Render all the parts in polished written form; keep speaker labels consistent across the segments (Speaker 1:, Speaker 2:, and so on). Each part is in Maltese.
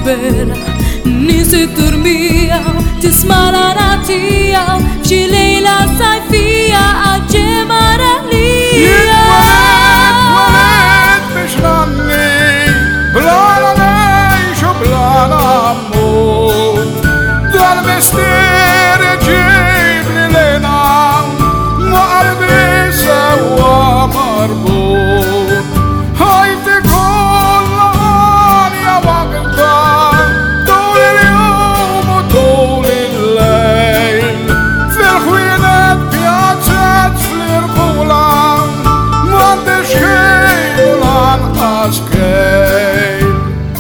Speaker 1: jikber nis id-durmija tisma' l-aratija f'xi lejla sajfija għal-ġemara lija.
Speaker 2: Jitwalet biex nanni blana nejx u blana ammut dal-misteri ġibni lejna ma qalbi sewa marbut ħajti kollha għalja waqta tul il-jum u tul il-lejl fil-ħwienet pjaċet fl-irkula m'għandix kejl u lanqas kejl.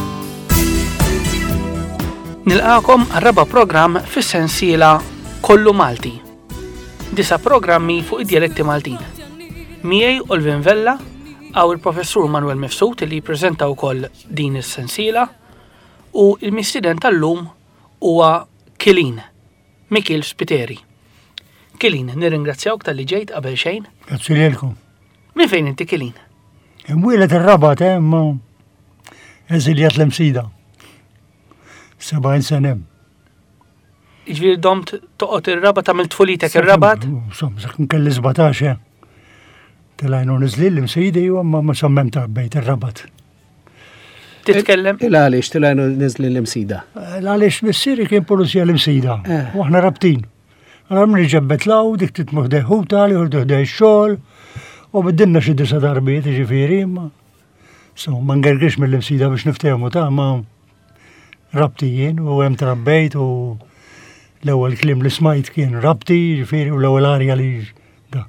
Speaker 3: Nilqakom għal-raba programm fis-sensiela Kollu Malti. 9 programmi fuq id-dialetti Maltin. Miej Olvin Vella għaw il-professur Manuel Mifsut li jippreżenta wkoll din is-sensiela u il-mistiden tal-lum huwa Kilin, Mikil Spiteri. Kilin, nirringrazzjawk tal-li ġejt qabel xejn.
Speaker 4: Grazzi lilkom.
Speaker 3: Min fejn inti Kilin?
Speaker 4: Imwielet ir-Rabat imma eżiljat l-Msida. 70 senem.
Speaker 3: Iġviri domt toqgħod ir-Rabat tagħmel tfulitek ir-Rabat?
Speaker 4: Insomma, kelli 17. Tilajnu nizli l-Msidi u ma sommem ta' bejt ir-Rabat.
Speaker 3: Titkellem?
Speaker 5: Il-għalix tilajnu nizli l-Msida?
Speaker 4: L-għalix missieri kien polizija l-Msida. U aħna rabtin. Għana mni ġebbet law, dik titmuħdej ħuta li ħuħdej xol, u biddinna xi 9 darbiet ġifieri ma. So, ma ngergix mill-Msida biex niftehmu ta' ma rabtijien u hemm trabbejt u l-ewwel klim li smajt kien rabti ġifieri u l-ewwel arja li da.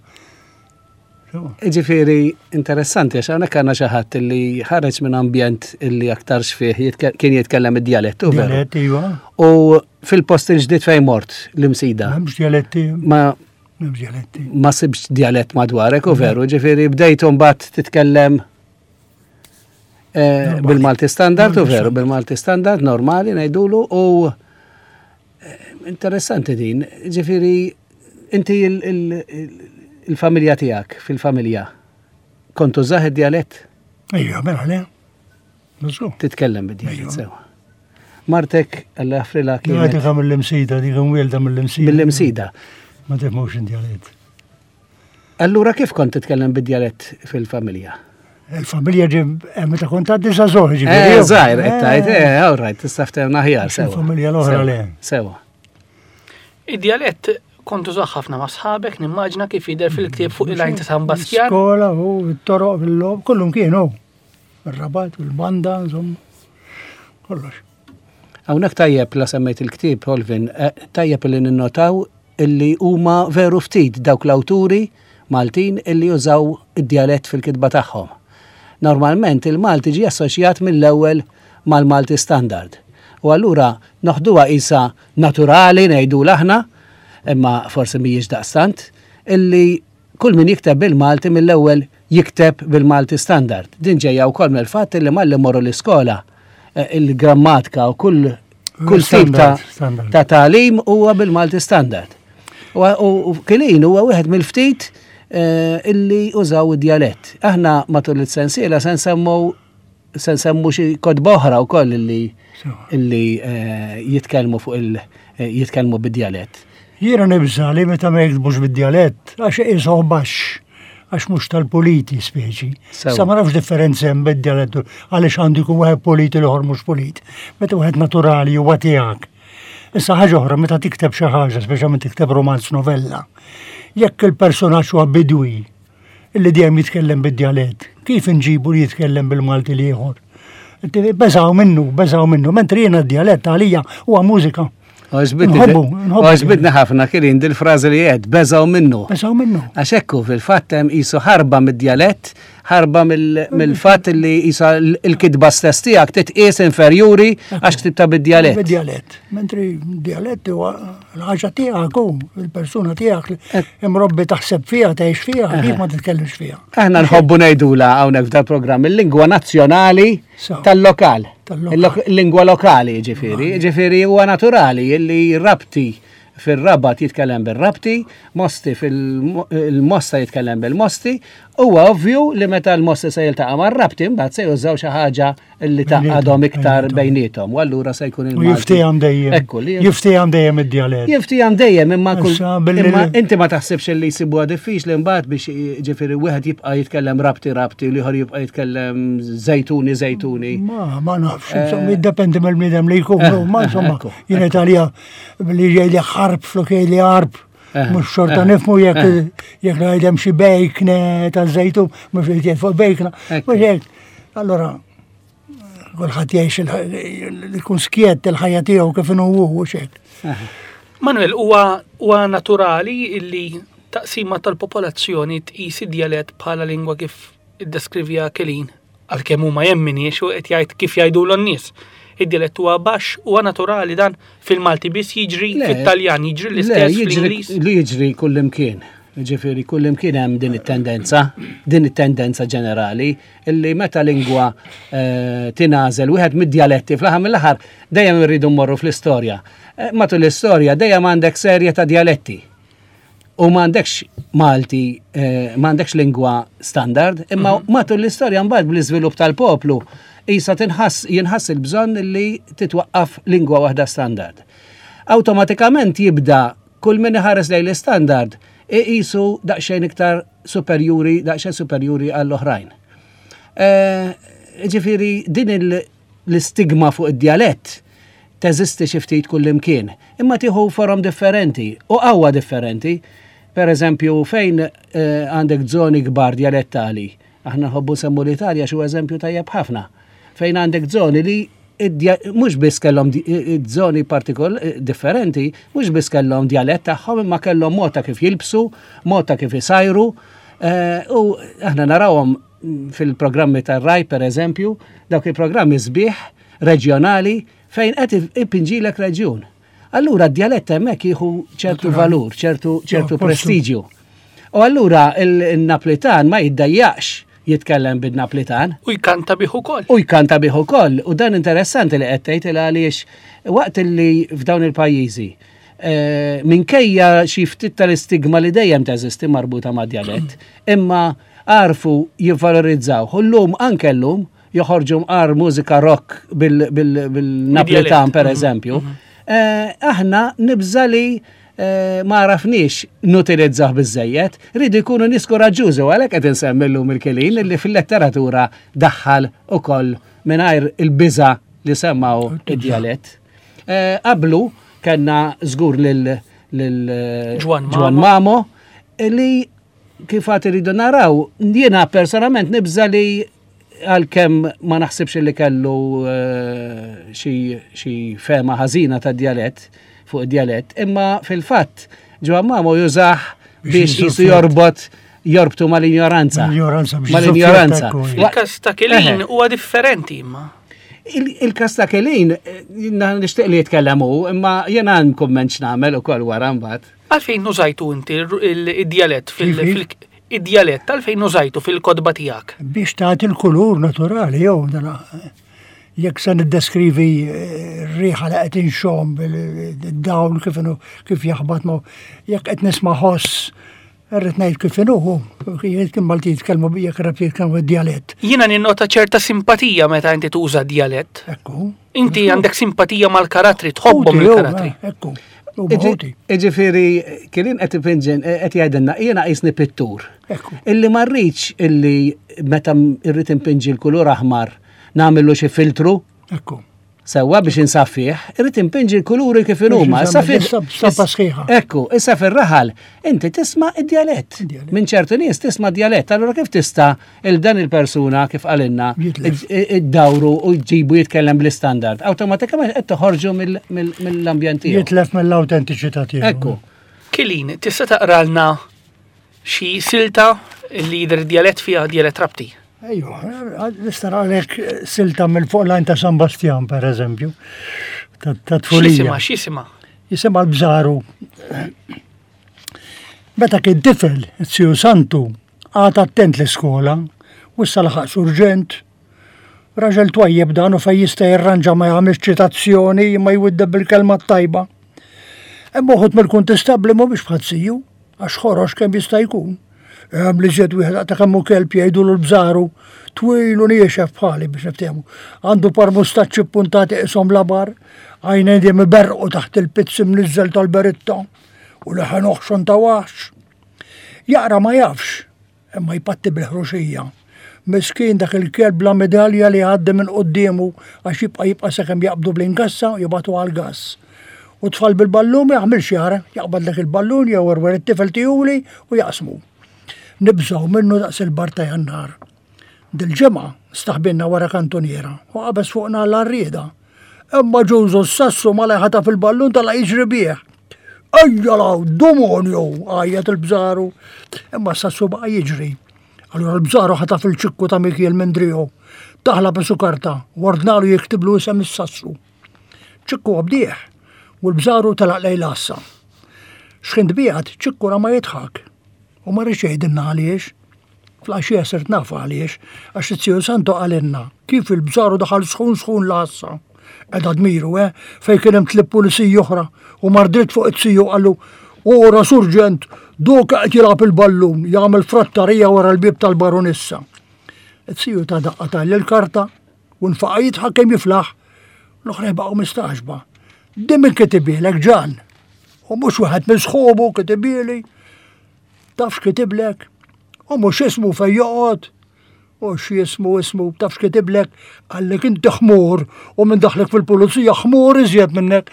Speaker 5: Ġifieri interessanti għax hawnhekk għandna xi ħadd li ħareġ minn ambjent illi aktarx fih kien jitkellem id-dialett u veru.
Speaker 4: Dialett iva.
Speaker 5: U fil-post il-ġdid fejn mort l-Msida.
Speaker 4: M'hemmx dialetti. M'hemmx dialetti.
Speaker 5: Ma sibx dialett madwarek u veru, ġifieri bdejtu mbagħad titkellem bil-Malti standard u veru, bil-Malti standard normali ngħidulu u interessanti din. Ġifieri inti il-familja tiegħek fil-familja kontu żaħ id-dialett?
Speaker 4: Ejja, mela le.
Speaker 5: Titkellem bid-dialett sewa. Martek alla ħafrila kienet.
Speaker 4: Għati kam mill-Msida, di kam wielda mill-Msida.
Speaker 5: Mill-Msida.
Speaker 4: Ma tifmux in-dialett.
Speaker 5: Allura kif kont titkellem bid-dialett fil-familja?
Speaker 4: Il-familja meta kont għaddi sa' zoħi ġifieri.
Speaker 5: Żgħir qed tgħid, all right, tista' ftehim aħjar sewa.
Speaker 4: Il-familja l-oħra le.
Speaker 5: Sewa.
Speaker 3: Id-dialett kontu żaħ ħafna ma' sħabek, nimmaġna kif jidher fil-ktieb fuq il-għajn ta' San Baskjan.
Speaker 4: Skola u t-toroq fil-lob, kollhom kienu. Ir-Rabat, il-banda, insomma. Kollox.
Speaker 5: Hawnhekk tajjeb la semmejt il-ktieb Olvin, tajjeb li ninnotaw illi huma veru ftit dawk l-awturi Maltin illi jużaw id-dialett fil-kitba tagħhom. Normalment il-Malti ġie assoċjat mill-ewwel mal-Malti standard. U allura noħduha isa naturali ngħidu aħna, imma forsi mhijiex daqstant, illi kull min jikteb bil-Malti mill-ewwel jikteb bil-Malti standard. Din ġejja wkoll mill-fatt illi malli morru l-iskola il-grammatika u kull tip ta' tagħlim huwa bil-Malti standard. U Kilin huwa wieħed mill-ftit illi użaw id-dialett. Aħna matul il-sensiela se nsemmu xi kodba oħra wkoll illi jitkellmu jitkellmu bid-dialett.
Speaker 4: Jiena nibża li meta ma jiktbux bid-dialett għax qisu baxx għax mhux tal-politi speċi. Sa ma nafx differenza hemm bid-dialett għaliex għandu jkun wieħed politi l-oħor mhux politi. Meta wieħed naturali huwa tiegħek. Issa ħaġa oħra meta tikteb xi ħaġa, speċjalment tikteb romanz novella. Jekk il-personaġġ huwa bidwi illi dejjem jitkellem bid-dialett, kif inġibu li jitkellem bil-Malti li ieħor? Beżaw minnu, mentri jiena d-dialett għalija huwa mużika.
Speaker 5: Oġbidni ħafna Kilin dil-frażi li qed beżaw minnu.
Speaker 4: Beżaw minnu.
Speaker 5: Għax hekk fil-fatt hemm qisu ħarba mid-dialett, ħarba mill-fatt li qisha l-kitba stess tiegħek titqies inferjuri għax ktibta bid-dialett.
Speaker 4: Bid-dialett. Mentri d-dialett huwa l-ħaġa tiegħek hu, il-persuna tiegħek imrobbi taħseb fiha, tgħix fiha, kif ma titkellimx fiha.
Speaker 5: Aħna nħobbu ngħidula hawnhekk f'dal-programm il-lingwa nazzjonali tal-lokal. Il-lingwa lokali ġifieri huwa naturali illi rabti fil-Rabat jitkellem bil-Rabti, Mosti fil-Mosta jitkellem bil-Mosti, huwa ovvju li meta l-Mosti se jiltaqa' mar-Rabti mbagħad se jużaw xi ħaġa illi taqadhom iktar bejnietom. U allura se jkun il-Malti.
Speaker 4: Jiftijam dejjem.
Speaker 5: Ekku li.
Speaker 4: Jiftijam dejjem id-dialett.
Speaker 5: Jiftijam dejjem imma inti ma taħsibx li jsibuha diffiċli mbagħad biex ġifieri wieħed jibqa' jitkellem rabti u liħor jibqa' jitkellem zejtuni.
Speaker 4: Ma nafx, insomma jiddependi mill-bniedem li jkunu, ma insomma jien Italja li ġejli ħarb flok jgħidli ħarb. Mux xorta nifmu jek najdem xi bejkne ta' zejtu, mux jgħid fuq bejkna. Mux jgħid, allora, kulħadd jgħix ikun skiet il-ħajja tiegħu kif inhu u xek.
Speaker 3: Manuel, huwa naturali illi taqsima tal-popolazzjoni tqis id-dialett bħala lingwa kif iddeskrivija Kelin, għalkemm huma jemminiex u qed jgħid kif jgħidulu n-nies. Id-dialett huwa baxx, huwa naturali dan fil-Malti biss jiġri, fit-Taljan jiġri l-istess fl-Ingliż.
Speaker 5: Li jiġri kullimkien. Ġifieri kullimkien hemm din it-tendenza ġenerali illi meta lingwa tingħażel wieħed mid-dialetti fl-aħħar mill-aħħar dejjem irridu mmorru fl-istorja. Matul l-istorja dejjem għandek serje ta' dialetti. U m'għandekx Malti, m'għandekx lingwa standard, imma matul l-istorja mbagħad bl-iżvilupp tal-poplu isa jinħass il-bżonn li titwaqqaf lingwa waħda standard. Awtomatikament jibda kull min iħares lejn l-standard iqisu daqsxejn iktar superjuri għall-oħrajn. Ġifieri din l-istigma fuq id-dialett teżisti xi ftit kullimkien, imma tieħu forom differenti u qawwa differenti. Per eżempju, fejn għandek żoni kbar dialettali, aħna nħobbu semmu l-Italja xi eżempju tajjeb ħafna. Fejn għandek żoni li mhux biss kellhom żoni differenti, mhux biss kellhom dialett tagħhom imma kellhom mod ta' kif jilbsu, mod ta' kif isajru. U aħna narawhom fil-programmi tar-Rai pereżempju, dawk il-programmi sbieħ reġjonali fejn qed ipinġilek reġjun. Allura d-dialett hemmhekk jieħu ċertu valur, ċertu prestiġju. U allura il-Naplitan ma jiddajjaqx jitkellem bid-Naplitan.
Speaker 3: U jkanta bih ukoll.
Speaker 5: U dan interessanti li qed tgħid għaliex waqt li f'dawn il-pajjiżi minkejja xi ftit tal-istigma li dejjem teżisti marbuta ma' dialett, imma għarfu jivvalorizzaw. Llum anke llum joħorġu mqar mużika rock bil-Naplitan pereżempju. Aħna nibża li ma rafniex nutilizzaħ biżejjed, rridu jkunu nies koraġġużi u għalhekk qed insemmi llum il-Kelin li fil-letteratura daħħal ukoll mingħajr il-biża li semmaw id-dialett. Qablu kellna żgur lil Ġwan Mamo li kif għad iridu naraw, jiena personalment nibża li għalkemm ma naħsibx li kellu xi fema ħażina tad-dialett fuq id-dialett, imma fil-fatt Ġwan Mamo jużah biex jisu jorbtu mal-ignoranza. Mal-ignoranza.
Speaker 3: Il-kas ta' Kelin huwa differenti imma.
Speaker 5: Il-kas ta' Kelin nixtieq li jitkellem hu, imma jiena kumment x'nagħmel ukoll wara mbagħad.
Speaker 3: Għalfejn użajtu inti id-dialett id-dialett għalfejn użajtu fil-kodba tiegħek?
Speaker 4: Biex tagħti l-kulur naturali jew jekk se niddeskrivi r-riħa li qed inxomm bil-dawl kif jaħbad ma jekk qed nisma' ħoss rrid ngħid kif inhu kien Malti jitkellmu jekk rab jitkellmu d-dialett.
Speaker 3: Jiena ninnota ċerta simpatija meta inti tuża d-dialett.
Speaker 4: Ekku.
Speaker 3: Inti għandek simpatija mal-karattri, tħobbhom il-karattri.
Speaker 4: Ekku.
Speaker 5: Ġifieri Kelin qed jgħidilna jiena qisni pittur. Illi ma rridx illi meta rrid impinġi l-kulur aħmar nagħmlu xi filtru.
Speaker 4: Ekku.
Speaker 5: Sewwa biex insaffih, irrid impinġi l-kuluri kif inhuma. Ekku, issa fir-raħal inti tisma' id-dialett. Minn ċertu nies tisma' dialett, allura kif tista' dan il-persuna kif qalilna iddawru u jġibu jitkellem bl-istandard. Awtomatikament qed toħorġu mill-ambjent tiegħu.
Speaker 4: Jitlef mill-awtentiċità tiegħu.
Speaker 5: Ekku.
Speaker 3: Kelin, tista' taqralna xi silta li jidher dialett fiha dialett rabti?
Speaker 4: Ejju, nista' għalek silta mill-fuq lajn ta' San Bastian, per eżempju, ta' Tfulija.
Speaker 3: X'isima?
Speaker 4: Jisima l-Bżaru. Meta kien tifel, Zju Santu, għad attent l-iskola, u issa laħaq surġent, raġel twajjeb dan u fej jista' jirranġa ma jagħmilx ċitazzjoni ma jwiddeb bil-kelma tajba. Hemm uħud mill-kuntestabli mhumiex bħal Zju, għax ħorox kemm jista' jkun. Li ġed wieħed ta' kammu kelb jgħidu l-bżaru, twilu niexef bħali biex niftehmu. Għandu par mustaċċi puntati isom labar, għajnejn jem berqu taħt il-pizzi mnizzel tal-beritta, u leħen uħxon ta' wax. Jaqra ma jafx, imma jpatti bil-ħruxija. Miskin dak il-kelb la medalja li għadde minn qoddiemu għax jibqa sekem jaqbdu bl-inkassa u jibatu għal-gas. U tfal bil-ballun ma jgħamil xjara, jaqbad dak il-ballun jgħawar it-tifel tijuli u jaqsmu. Nibżaw minnu daqs il-barta jannar. Dil-ġemma staħbinna wara kantoniera u għabes fuqna l-arrieda. Imma ġużu s-sassu ma laħata fil-ballun tala jiġri bieħ. Ajjalaw, domonju, għajjat il-bżaru. Imma s-sassu baqa jiġri. Allora l-bżaru ħata fil-ċikku ta' Mikiel Mendrio. Taħla bisu karta, wardnalu jiktiblu jisem s-sassu. ċikku għabdieħ, u l-bżaru talaq lej lassa. Xkind bijat, ċikku ma jitħak. U ma rixejdinna għaliex, fl-għaxija sirt nafa għaliex, għax t-siju santo għalinna, kif il-bżaru daħal sħun lassa. Edha dmiru, fej kienem tlib polisi oħra, u mardrit fuq it-siju għallu, ora surġent, doka qed jilgħab il-ballun, jagħmel frattarija wara l-bib tal-baronissa. It-siju ta' daqqa tal-karta, u nfaqa jitħak kemm jiflaħ, l-oħra jbaqgħu mistaġba. Dimmin kitibilek ġan, u mhux wieħed minn sħobu kitibili, tafx kitiblek, u mhux ismu fejn joqgħod, u x'jismu, tafx kitiblek, għallek inti ħmur, u minn daħlek fil-pulizija ħmur iżjed minnek.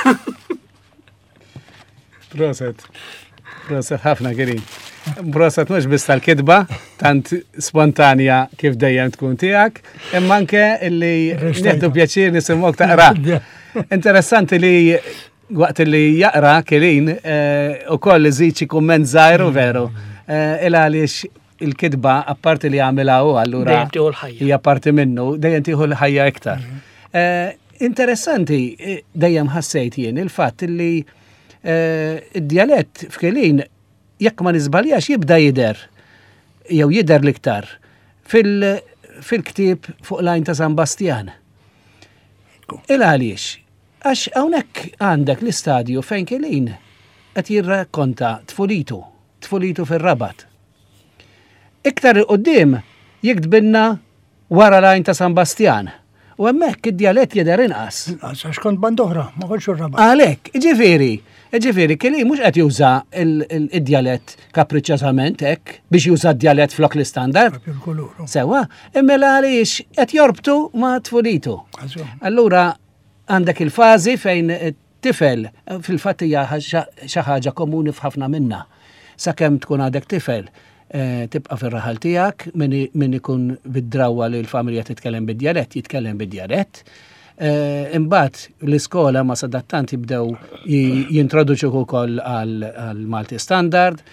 Speaker 5: Proset ħafna Kirin. Proset mhux biss tal-kidba, tant spontanja kif dejjem tkun tiegħek, imma anke illi nieħdu pjaċir nisimgħuk taqra. Interessanti li waqt li jaqra Kirin u koll iżid xi kumment żgħir u veru. Il għaliex il-kidba apparti li għamilha hu allura hija parti minnu, dejjem tieħu l-ħajja iktar. Interessanti dejjem ħassejt jien il-fatt li id-dialett f'Kelin jekk ma niżbaljax jibda jidher jew jidher l-iktar fil-ktieb fuq lajn ta' San Bastian. Il għaliex għax hawnhekk għandek l-istadju fejn Kelin qed jirrakkonta tfulitu fir-Rabat. Iktar il-qoddim jiktbilna wara lajn ta' San Bastian. U hemmhekk id-dialett jidher inqas.
Speaker 4: Għax kont band oħra, ma kontx ir-Rabat.
Speaker 5: Għalhekk, ġifieri Kelin mhux qed juża id-dialett kapriċċjosament hekk biex juża d-dialett flok l-istandard. Sewa, imma għaliex qed jorbtu ma' tfulitu. Allura għandek il-fażi fejn tifel fil-fatt hija xi ħaġa komuni f'ħafna minnha. Sakemm tkun għadek tifel tibqa' fir-raħal tiegħek min ikun bid-drawwa li l-familja titkellem bid-dialett, jitkellem bid-dialett. Imbagħad l-iskola ma sadattant jibdew jintroduċu wkoll għal Malti Standard,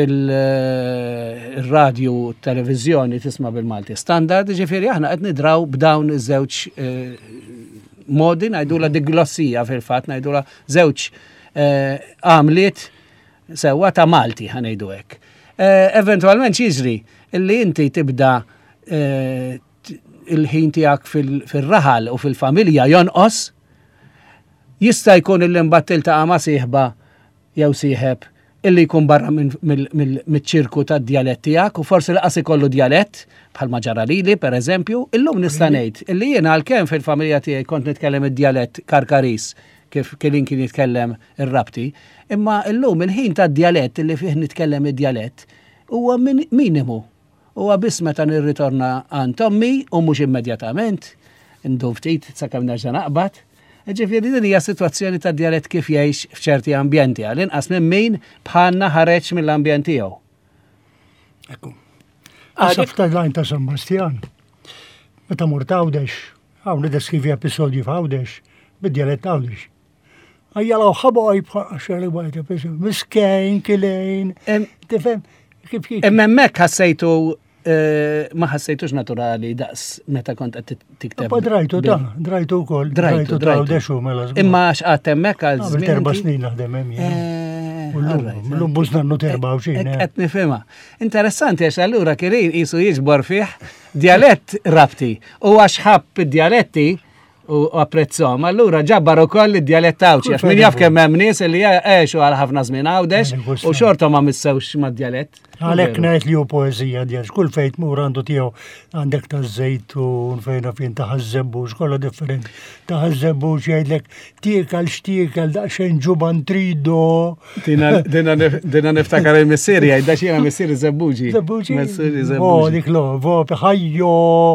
Speaker 5: fil-radju u televiżjoni tisma' bil-Malti Standard, ġifieri aħna qed nidraw b'dawn iż-żewġ modi ngħidula diglossija fil-fatt ngħidula żewġ għamliet sewwa ta' Malti ħanejdu hekk. Eventualment jiġri illi inti tibda il-ħin tiegħek fil-raħal u fil-familja jonqos, jista' jkun illi mbagħad tiltaqa' ma' sieħba jew sieħeb illi jkun barra mill-ċirku tad-dialett tiegħek u forsi laqas ikollu dialett bħalma ġara lili pereżempju, illum nista' ngħid illi jiena għalkemm fil-familja tiegħi kont nitkellem id-dialett Karkaris kif Kelin kien jitkellem ir-Rabti, imma illum il-ħin tad-dialett illi fih nitkellem id-dialett huwa minimu. Huwa biss meta nirritorna għand Tommi u mhux immedjatament, indum ftit sakemm nerġa' naqbad. Ġifieri din hija sitwazzjoni tad-dialett kif jgħix f'ċerti ambjenti għal inqas minn min bħalna ħareġ mill-ambjent tiegħu.
Speaker 4: Ekku. Għasaf tal-lajn ta' San Bastian. Meta mort Għawdex, hawn nideskrivi episodju f'Għawdex, bid-dialett Għawdex. Għajjalaw ħabaj bħaxħali bħajta, miskejn, kilejn, tifem, kif.
Speaker 5: Emmemmek ħassejtu, ma ħassejtux naturali daqs meta kont qed tikteb.
Speaker 4: Drajtu wkoll, drajtu Għawdex u mela żgur.
Speaker 5: Imma x'qatt hemmhekk għal żmien.
Speaker 4: 4 snin naħdem hemm jien. Llum bużna nnu 24.
Speaker 5: Qed nifhimha. Interessanti għax allura Kelin qisu jiġbor fih dialett Rabti u għax ħabb id-dialetti u apprezzom. Allura ġabbar ukoll id-dialett tawċi, għax min jaf kemm hemm nies li għexu għal ħafna żmien għawdex u xorta ma missewx mad-dialett.
Speaker 4: Għalhekk ngħid li hu poeżija djax, kull fejn tmur għandu tiegħu għandek taż-żejtun fejn fin taħaż-żebbuġ, kollha differenti. Taħaż-żebbuġ jgħidlek tiekel x'tiekel daqsxejn ġuban tridu.
Speaker 5: Dina niftakar il-missieri jgħid dax jiena missieri żebbuġi.
Speaker 4: Żebbuġi.
Speaker 5: Missieri
Speaker 4: Oh,
Speaker 5: żebbuġi.
Speaker 4: dik lo, ħajjo.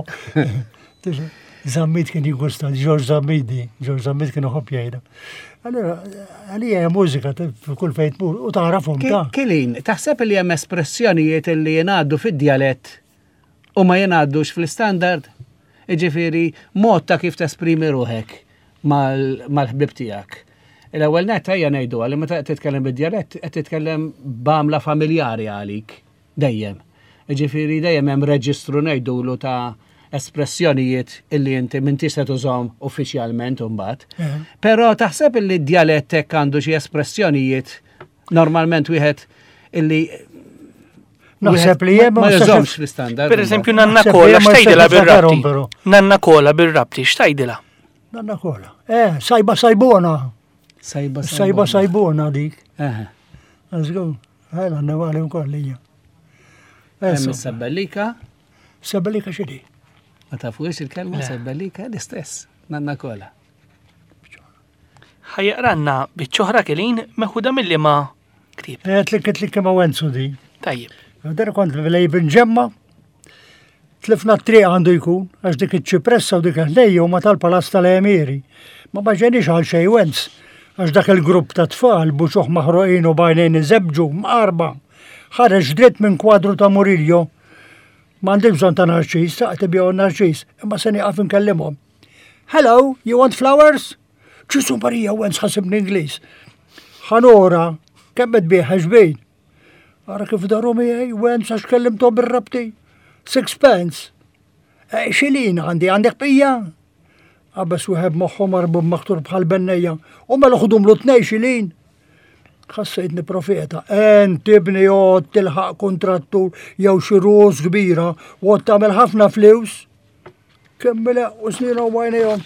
Speaker 4: Zammit kien jigusta, George Zammit kienu ħobb jgħida. Allora, għalija mużika kull fejn tmur u taħrafhom ta'.
Speaker 5: Kilin, taħseb li hemm espressjonijiet li jingħaddu fid-dialett u ma jingħaddux fl-istandard? Iġifieri mod ta' kif tesprimi ruħek mal-ħbib tiegħek. L-ewwel nett ejja ngħidu għal meta titkellem bid-dialett qed titkellem b'għamla familjari għalik dejjem. Iġifieri dejjem hemm reġistru ngħidulu ta' espressjonijiet illi inti m'intix se tużhom uffiċjalment imbagħad. Però taħseb illi d-dialett hekk għandu xi espressjonijiet normalment wieħed illi
Speaker 4: Naħseb li hemm
Speaker 5: ma jużhomx fl-istandard.
Speaker 3: Per eżempju, Nanna Kola x'tgħidilha bir-rabti? Nanna Kola bir-rabti x'tgħidilha?
Speaker 4: Nanna Kola. Sajba sajbona.
Speaker 5: Sajba
Speaker 4: Sajbona dik. Għazgu, għajla n-nevali mkollija.
Speaker 5: Sebbellika.
Speaker 4: Sebbellika xidi.
Speaker 5: Ma tafux il-kelma sebbellika l-istess. Nanna Kola.
Speaker 3: Ħajjaqranna biċ-ċoħra Kilin meħuda mill ma ktib.
Speaker 4: Tlikket li kema wenzu di.
Speaker 3: Tajjeb.
Speaker 4: Għadar kont li ġemma, tlifna t-triq għandu jkun, għax dik iċ-ċipressa u dik ħlejju ma tal-palaz tal-emiri. Ma baġenix għal xej wenz, għax dak il-grupp ta' tfal buċuħ maħruqin u bajnejn iżebġu maqarba. Ħareġ dritt minn kwadru ta' Murillo. M'għandix bżonn ta' narċis, ta' tibjew narċis, imma se nieqaf inkellimhom. Hello, you want flowers? ċisu barija wenz ħasibni Ingliż. Ħanora, kemmet bieħa xbejn. Għara kif daru miħaj, wenz għax kellimtu bir-rabti. 6 pence. Xilin għandek pija? Għabbas wieħed moħħu marbub maħtur bħal bennejja. U mela ħudum lu 2 xilin. Ħassejtni profeta. Tibni jgħod tilħaq kontrattur jew xi ruż kbira u għod tagħmel ħafna flus. Kemmela u snina u għajnejhom.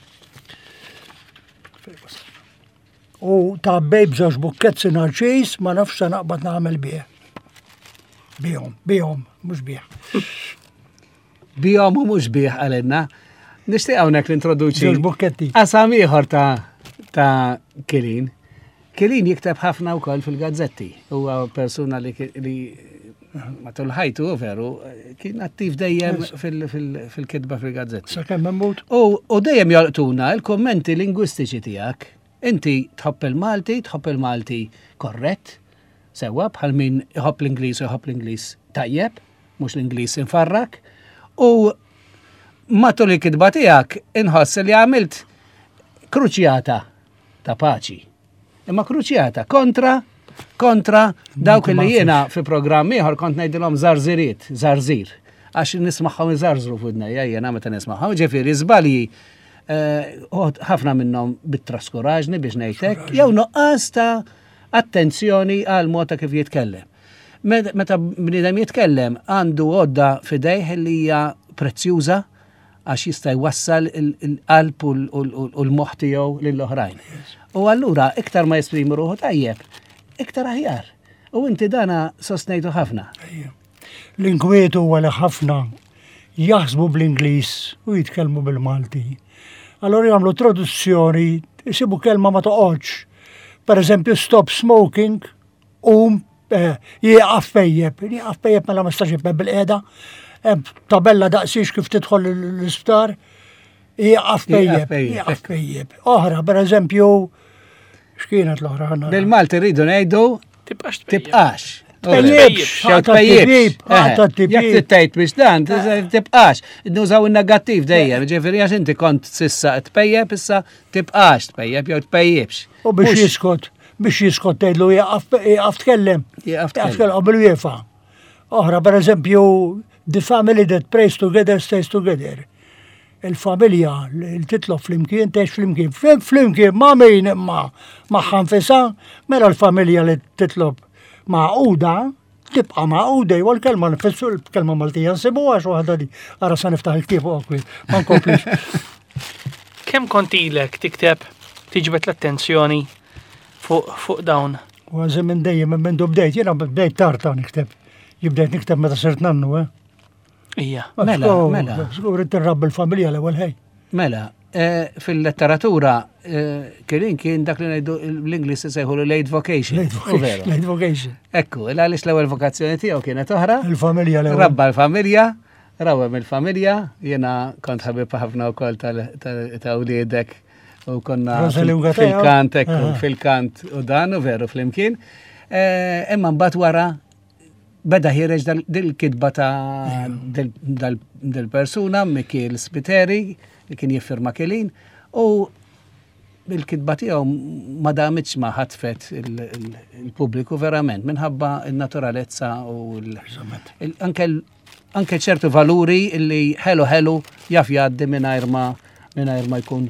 Speaker 4: U ta' bejb żewġ bukkett narċis ma nafx se naqbad nagħmel bih. Bihom, mhux bih.
Speaker 5: Bihom u mhux bih għalenna. Nixtieq hawnhekk nintroduċi.
Speaker 4: Żewġ bukketti.
Speaker 5: Qasam ieħor ta' Kilin. Kilin jikteb ħafna wkoll fil-gazzetti. Huwa persuna li matul ħajtu veru kien attiv dejjem fil-kitba fil-gazzetti.
Speaker 4: Sakemm immut.
Speaker 5: U dejjem jolqtuna l-kommenti lingwistiċi tiegħek. Inti tħobb il-Malti korrett, sewa bħal min iħobb l-Ingliż u iħobb l-Ingliż tajjeb, mhux l-Ingliż infarrak. U matul il-kitba tiegħek inħoss li għamilt kruċjata ta' paċi. Imma kruċjata kontra dawk li jiena fi programm ieħor kont ngħidilhom zarzir. Għax nismagħhom iżarzru f'udnejja jiena meta nismagħhom, ġifieri żbalji ħafna minnhom bit-traskuraġni biex ngħidlek, jew noqqas ta' attenzjoni għal mod ta' kif jitkellem. Meta bniedem jitkellem għandu għodda fidejh li hija prezzjuża għax jista' jwassal il-qalb u l-moħħ tiegħu lill-oħrajn. U allura iktar ma jesprimi ruħu tajjeb, iktar aħjar. U inti dana sostnejtu ħafna.
Speaker 4: L-inkwetu għala ħafna jaħsbu bl-Ingliż u jitkellmu bil-Malti. Allora jagħmlu traduzzjoni, jisibu kelma ma toqgħodx. Per eżempju, stop smoking jieqaf pejjeb. Jieqaf pejjeb mela ma stax jibbe bil-qiegħda. Tabella daqsix kif tidħol l-isptar. Jieqaf pejjeb. Oħra, per eżempju, x'kienet l-oħra ħanna?
Speaker 5: Bil-Malti rridu ngħidu tibqax. Jekk tittajt biex dan, tibqax. Nużaw il-negattiv dejjem, ġifieri għax inti kont sissa tpejjeb, issa tibqax tpejjeb jew tpejjibx.
Speaker 4: U biex jiskot tgħidlu jaqaf tkellem. Jaqaf tkellem qabel wiefa. Oħra, per eżempju, the family that prays together stays together. Il-familja li titlob flimkien, teħx flimkien. Flimkien ma' min ma' ħanfisa, mela l-familja li titlob ma'quda, tibqa' ma'quda, jew l-kelma nfissu l-kelma Maltija nsibu għax waħda di. Ara sa niftaħ il-kif u ma nkomplix.
Speaker 3: Kemm kontilek tikteb tiġbed l-attenzjoni fuq dawn?
Speaker 4: U għazem minn dejjem, minn bdejt, jena bdejt tarta nikteb. Jibdejt nikteb meta sirt nannu,
Speaker 3: Ija.
Speaker 5: Mela.
Speaker 4: Skur it-tirrab il-familja l-ewwel ħej.
Speaker 5: Mela, fil-letteratura kien dak li ngħidu l-Inglis isejħu late vocation.
Speaker 4: Late vocation.
Speaker 5: Ekku, għaliex l-ewwel vokazzjoni tiegħu kienet oħra.
Speaker 4: Il-familja l-ewwel.
Speaker 5: Rabba l-familja, rawem il-familja, jiena kont ħabib ħafna wkoll ta' wliedek u konna fil-kant u dan u veru fl-imkien. Imma mbagħad wara beda ħireġ dil-kitba ta' dil-persuna Mikiel Spiteri li kien jiffirma Kelin u il-kitba tiegħu ma damitx ma ħatfet il-pubbliku verament minħabba il-naturalezza u anke ċertu valuri illi ħelu jaf jgħaddi mingħajr ma jkun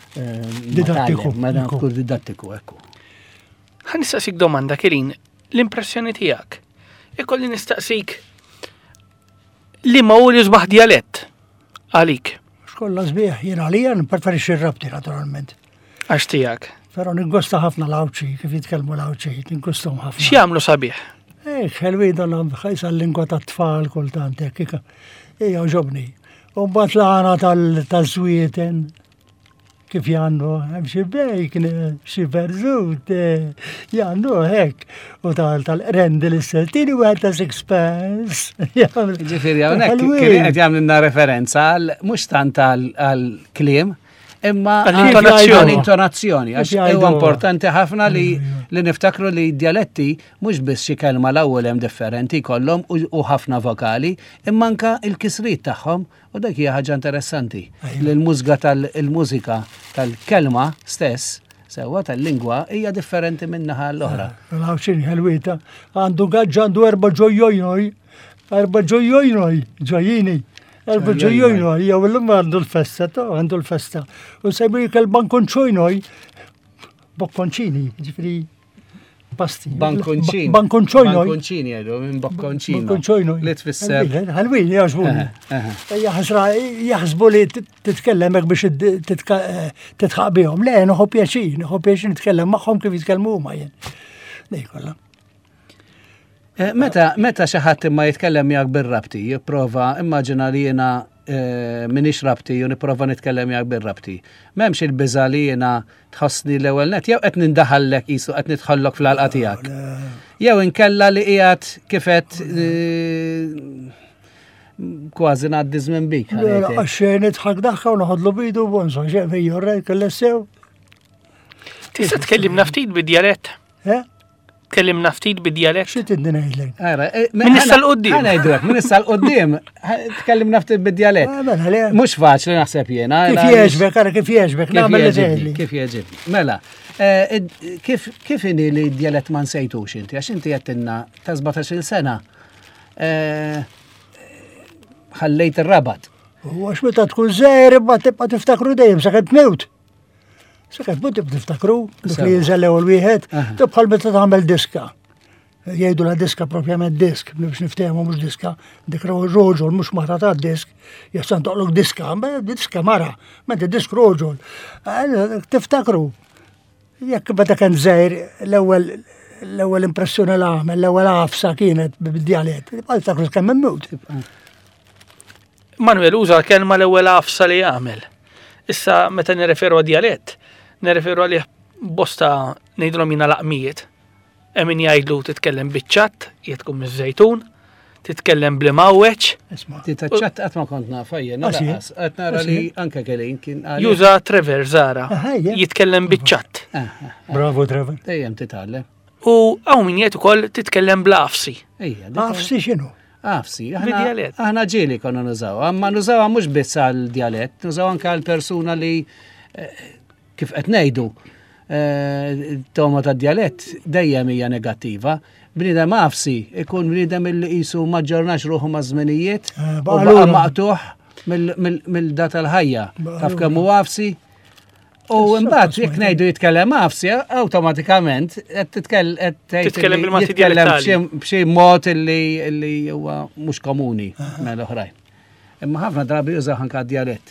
Speaker 5: didattiku ekku.
Speaker 3: Ħan nistaqsik domanda Kelin, l-impressjoni tiegħek. Ikolli nistaqsik li ma u li żbaħ dialett għalik.
Speaker 4: Xkolla sbieħ, jien għalija npreferixxi r-rabti naturalment.
Speaker 3: Għax tiegħek.
Speaker 4: Però ningusta ħafna l-Awċi, kif jitkellmu l-Awċi, ningustom ħafna.
Speaker 3: X'jagħmlu sabiħ?
Speaker 4: Ħelwida ħajsa l-lingwa tat-tfal kultant hekk. Ejja ġobni. U mbagħad l-għana tal-żwieten kif jandu, xi bejkn, xi berzut, jandu hekk. U tal-rendi l-seltini u ta' sixpence.
Speaker 5: Ġifieri hawnhekk kien qed jagħmlilna referenza mhux tant għall-kliem, imma l-intonazzjoni. Għax huwa importanti ħafna li niftakru li d-dialetti mhux biss xi kelma l-ewwel hemm differenti kollhom u ħafna vokali, imma anke l-kisriet tagħhom u dak hija ħaġa interessanti. Il-mużika tal-kelma stess sewwa tal-lingwa hija differenti minnaħa l-oħra.
Speaker 4: L-Awċini ħelwita għandu gaġġ għandu erba' ġojjojnoj, ġojjini. Erba' jew l-lum għandu l-festa, għandu l-festa. U sejbu jikel bankonċojnoj, bokkonċini, ġifri pasti.
Speaker 5: Bankonċini għedu, minn bokkonċino. Li tfisser.
Speaker 4: Għalwin, jaħsbuni. Jaħsbu li titkellem biex titħaq bihom. Le, nħu pjaċin nitkellem maħħom kif jitkellmu huma jien. Dej kollha.
Speaker 5: Meta xi ħadd imma jitkellem jak bir-rabti, jipprova immaġina li jiena minix rabti u nipprova nitkellem jak bir-rabti. M'hemmx il-biża li jiena tħossni l-ewwel net jew qed nindaħallek qisu qed nidħollok fl-għalqa tiegħek. Jew inkella li qiegħed kifet kważi ngħaddi żmien bik.
Speaker 4: Għax nidħak daħħa u noħodlu bidu bonso, xejn jorrej kellesew.
Speaker 3: Tista' tkellimna ftit bid-dialett? Tkellimna ftit bid-dialett?
Speaker 4: Xi tidni ngħidlek?
Speaker 3: Min issa l-qudiem.
Speaker 5: Ngħidlek, min issa l-qudiem tkellimna ftit bid-dialett. Mhux faċli naħseb jiena.
Speaker 4: Kif jgħeġbek, nagħmel li tgħidli.
Speaker 5: Kif jgħeġibni. Mela, kif inhi li d-dialett ma nsejtux inti għax inti qedtilna ta' 17-il sena ħallejt ir-rabat.
Speaker 4: U għax meta tkun żgħir imma tibqa' tiftakru dejjem sakemm tmewt. Sakemm tibqa' tiftakru, dik li jinżel ewwel wieħed, bħal meta tagħmel diska. Jgħidu la diska propjament disk, biex niftehmu mhux diska, dik roġol mhux mara ta' disk, jassan toqlok diska, diska mara, meta disk roġol. Tiftakru. Jekk meta kien żgħir l-ewwel impressjoni li għamel, l-ewwel għafsa kienet bid-dialett, bħal takru kemm immut.
Speaker 3: Manuel uża l-kelma l-ewwel għafsa li jagħmel. Issa meta nirreferu għad-dialett, nirreferu għalih bosta ngħidulhom jiena laqmijiet. Hemm min jgħidlu titkellem biċ-ċatt, tkun miż-żejtun, titkellem bl-imgħawweġ.
Speaker 5: Ċatt qatt ma kont naf jien, qed nara li anke Kelin kien
Speaker 3: juża Trevor Zara, jitkellem biċ-ċatt.
Speaker 4: Bravo Trevor.
Speaker 5: Dejjem titgħallem.
Speaker 3: U hawn min jgħid ukoll titkellem bl-qafsi.
Speaker 4: Qafsi x'inhu?
Speaker 5: Qafsi, aħna ġieli konna nużawha, imma nużawha mhux biss għall-dialett, nużaw anke għall-persuna li kif qed ngħidu toma tad-dialett dejjem hija negattiva. Bniedem qafsi ikun bniedem illi qisu ma ġġornax ruħu ma' żminijiet u baqa' maqtuħ mill-data l-ħajja. Taf kemm hu qafsi? U mbagħad jekk ngħidu jitkellem qafsi, awtomatikament qed
Speaker 3: titkellem bil-mati dialettali
Speaker 5: b'xi mod illi huwa mhux komuni mal-oħrajn. Imma ħafna drabi jużaw anke dialett.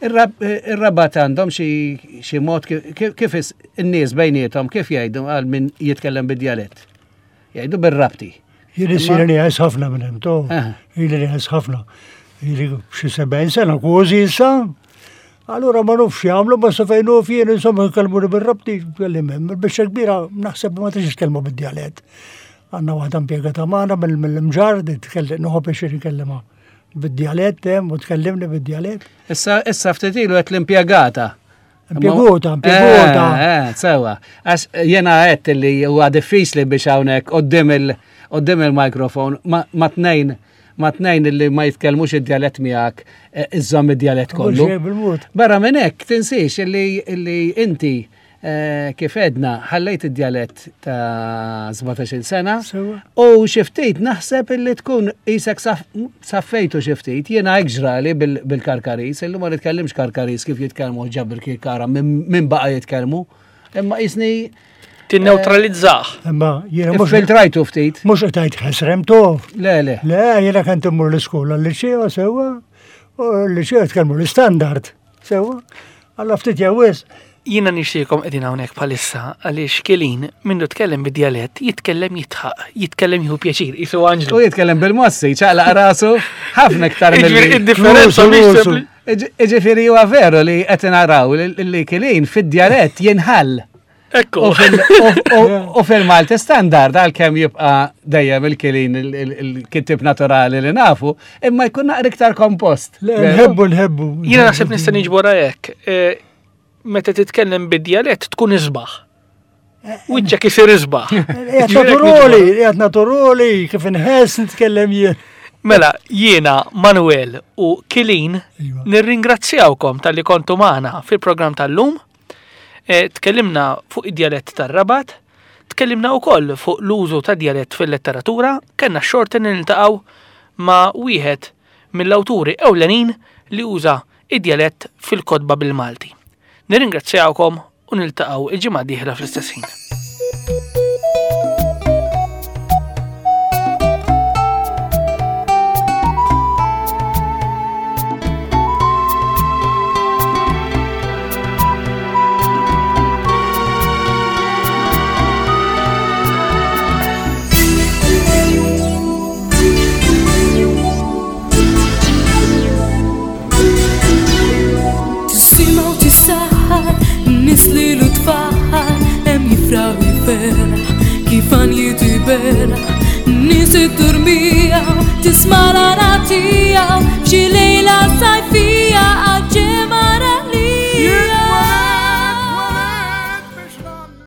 Speaker 5: Ir-Rabat għandhom xi mod kif in-nies bejniethom kif jgħidu għal min jitkellem bid-dialett. Jgħidu bir-rabti.
Speaker 4: Jien isir li għas ħafna minn hemm to. Jien li għas ħafna. Jien xi 70 sena kważi issa. Allura ma nufx jagħmlu basta fejn hu fien insomma jkellmuni bir-rabti tkellim hemm. Biex kbira naħseb ma tix jitkellmu bid-dialett. Għandna waħda impjegata magħna mill-mġar noħob biex jitkellem bid-dialett hemm u tkellimni bid-dialett.
Speaker 5: Issa ftit ilu qed l-impjegata.
Speaker 4: Impjegota.
Speaker 5: Sewa. Għax jena għedt li huwa diffiċli biex hawnhekk qoddim il-mikrofon ma tnejn li ma jitkellmux id-dialett miegħek iżżomm id-dialett kollu. Barra minn hekk tinsiex li inti kif edna ħallejt id-dialett ta' 17 sena u xi ftit naħseb illi tkun isek saffejtu xi ftit jiena ġrali bil-Karkaris illi ma nitkellimx Karkaris kif jitkellmu ġabr kikara minn baqa' jitkellmu imma isni
Speaker 3: tinneutralizzah.
Speaker 4: Imma jiena mhux
Speaker 5: filtrajtu ftit.
Speaker 4: Mhux qed tgħid ħesremtu.
Speaker 5: Le.
Speaker 4: Le, jiena kont immur l-iskola l-liċeo sewwa u l-liċeo tkellmu l-istandard sewwa. Alla ftit jawis.
Speaker 3: Jiena nixtiekom qegħdin hawnhekk bħalissa għaliex Kilin minnu tkellem bid-dialett jitkellem jitħaq, jitkellem jieħu pjaċir, isu Anġlu.
Speaker 5: U jitkellem bil-mossi, ċaqlaq rasu ħafna iktar
Speaker 3: id-differenza
Speaker 5: Ġifieri huwa veru li qed naraw li Kilin fid-dialett jinħall.
Speaker 3: Ekku.
Speaker 5: U fil-Malti standard għalkemm jibqa' dejjem il-Kilin il-kittib naturali li nafu, imma jkun naqra iktar kompost.
Speaker 4: Nħebbu.
Speaker 3: Jiena naħseb nista' niġbora hekk. Meta titkellem bid-dialett tkun isbaħ. Wiċċek isir isbaħ.
Speaker 4: Qiegħed naturali, kif inħess nitkellem jien.
Speaker 3: Mela, jiena, Manuel u Kilin nirringrazzjawkom tal-li kontu magħna fil-programm tal-lum. Tkellimna fuq id-dialett tar-Rabat, tkellimna wkoll fuq l-użu ta' dialett fil-letteratura, kellna xorta niltaqgħu ma' wieħed mill-awturi ewlenin li uża id-dialett fil-kotba bil-Malti. Nirringrazzjawkom u niltaqgħu il-ġimgħa d-dieħla fl-istess ħin.